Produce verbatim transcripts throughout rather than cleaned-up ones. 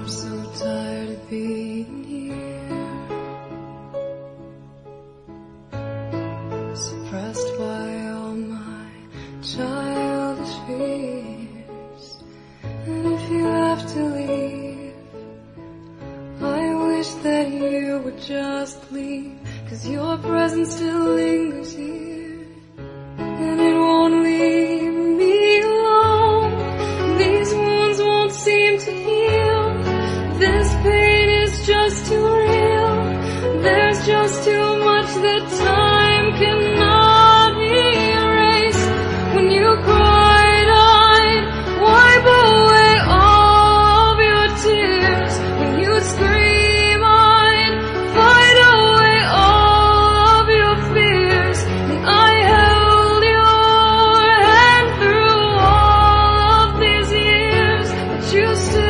I'm so tired of being here, suppressed by all my childish fears. And if you have to leave, I wish that you would just leave, 'cause your presence still lingers here, and it won't leave me alone. These wounds won't seem to heal. This pain is just too real. There's just too much that time cannot erase. When you cried, I'd wipe away all of your tears. When you'd scream, I'd fight away all of your fears. And I held your hand through all of these years, but you still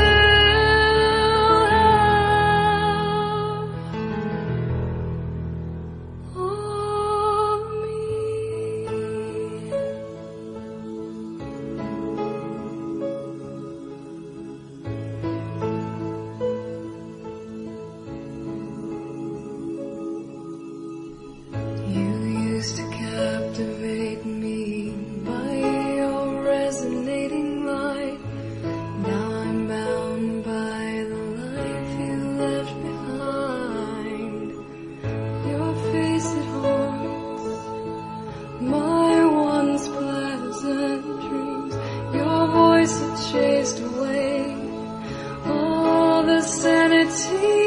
to captivate me by your resonating light. Now I'm bound by the life you left behind. Your face, it haunts my once pleasant dreams. Your voice, it chased away all the sanity